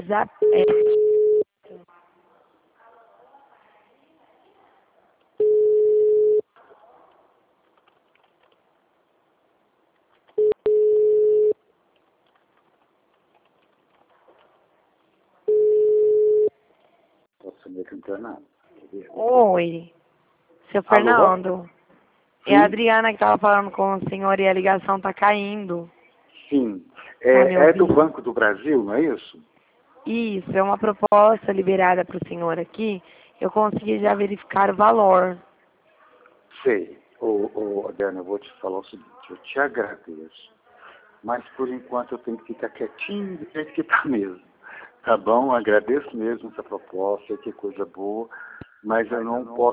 Zap... Posso me cantar? Oi, seu Fernando. É a Adriana que estava falando com o senhor e a ligação está caindo. Sim. Tá me É do ouvindo? Banco do Brasil, não é isso? Isso, é uma proposta liberada para o senhor aqui. Eu consegui já verificar o valor. Sei. Adriana, eu vou te falar o seguinte, eu te agradeço, mas por enquanto eu tenho que ficar quietinho do jeito que está mesmo. Tá bom? Agradeço mesmo essa proposta, que coisa boa, mas eu não posso